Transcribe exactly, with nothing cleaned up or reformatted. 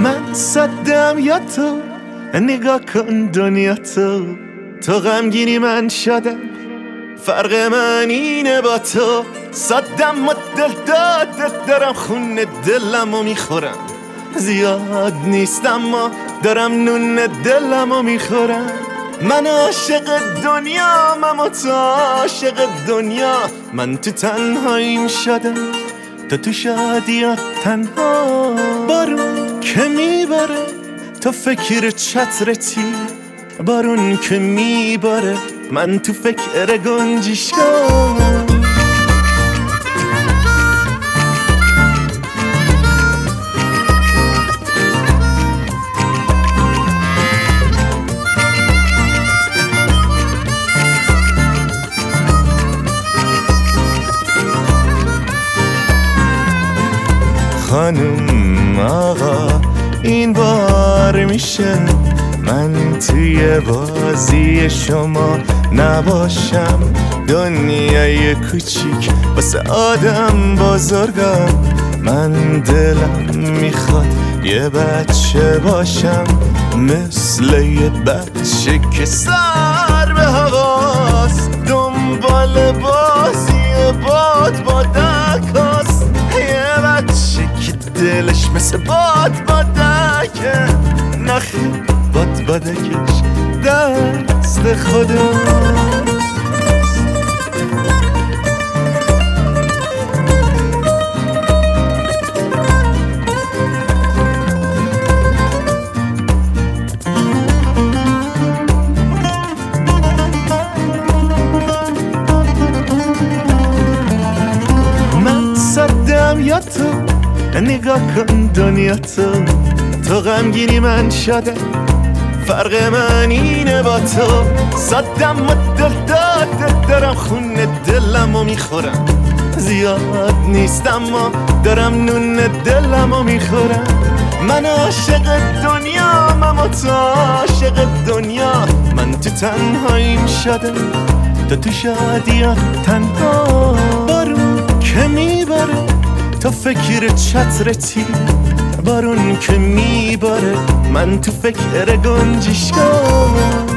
من صدم یا تو، نگاه کن دنیا تو، تو غمگینی من شدم، فرق من اینه با تو. صدم و دل دادت دارم، خون دلمو میخورم، زیاد نیست اما دارم نون دلمو میخورم. من عاشق دنیا، من تو عاشق دنیا، من تو تنهاییم شدم، تو تو شادیات تنها. بارون که میباره تو فکر چترتی، بارون که میباره من تو فکر گنجشگاه. خانم آقا این بار میشه من توی بازی شما نباشم. دنیای کوچیک واسه آدم بزرگم، من دلم میخواد یه بچه باشم، مثل یه بچه که سر به هواست، دنبال بازی باد بادکاست. یه بچه که دلش مثل باد بادکه، نخی باد بادکش دست خودم. یا تو نگاه کن دنیا تو، تو غمگینی من شده، فرق من اینه با تو. صدم و دل دادت دارم، خون دلمو میخورم، زیاد نیست اما دارم نون دلمو میخورم. من عاشق دنیا، من تو عاشق دنیا، من تو تنهاییم شده، تو تو شادیات تنها. بارون که میباره تو فکر چترتی، بارون که میباره من تو فکر گنجشگاه.